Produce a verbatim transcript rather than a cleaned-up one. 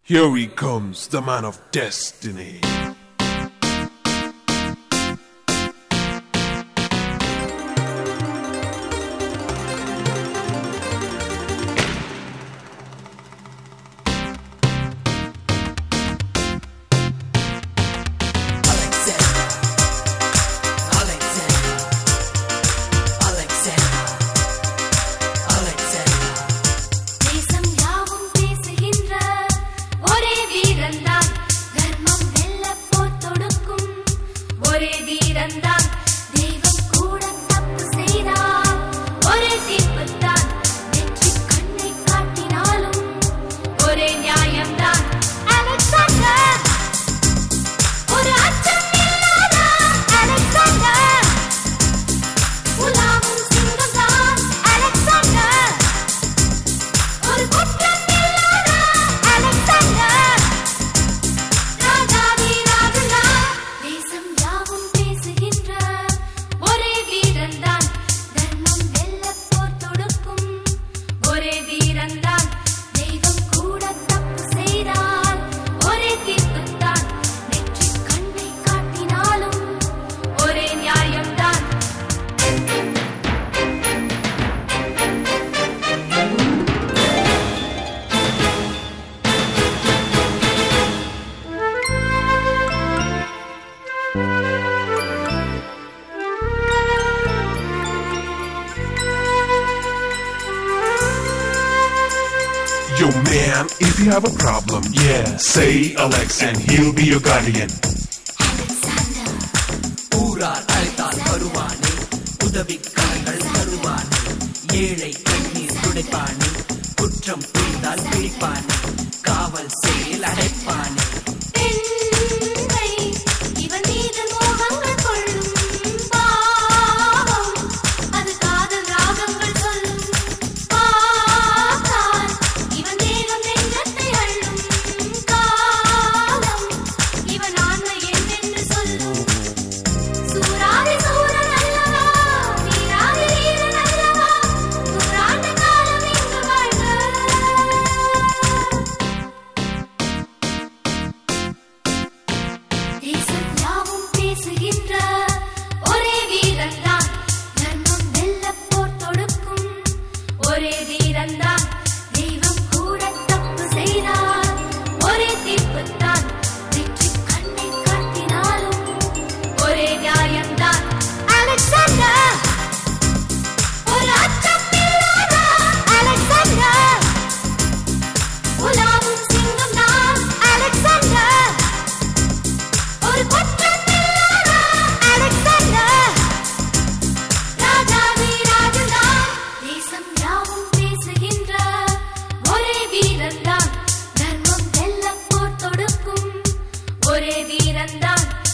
Here he comes, the man of destiny. Yo man, if you have a problem, yeah, say Alex and he'll be your guardian. Alexander. ஊரார் அழைத்தால் வருவானே, உதவிக்கரங்கள் தருவானே, ஏழை கண்ணீர் துடைப்பானே, குற்றம் புரிந்தால் பிடிப்பானே, காவல் செயல் அடைப்பானே. ஒரே வீரன்தான்